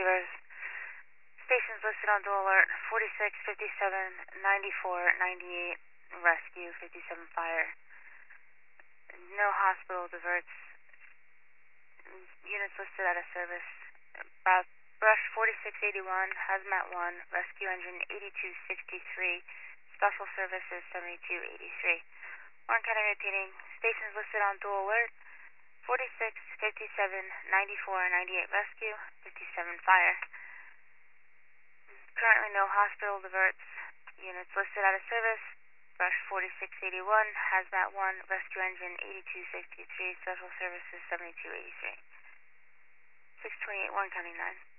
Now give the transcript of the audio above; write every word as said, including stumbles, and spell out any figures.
receivers. Stations listed on dual alert, forty-six, fifty-seven, ninety-four, ninety-eight, rescue, fifty-seven fire. No hospital diverts. Units listed out of service. Uh, Brush forty-six eighty-one, Hazmat one, Rescue Engine eighty-two sixty-three, Special Services seventy-two eighty-three. Warren County repeating, stations listed on dual alert, forty-six, fifty-seven, ninety-four, ninety-eight rescue, fifty-seven fire. Currently no hospital diverts. Units listed out of service. Brush forty-six eighty-one, Hazmat one, Rescue Engine eighty-two sixty-three, Special Services seventy-two eighty-three. six twenty-eight, Warren County nine.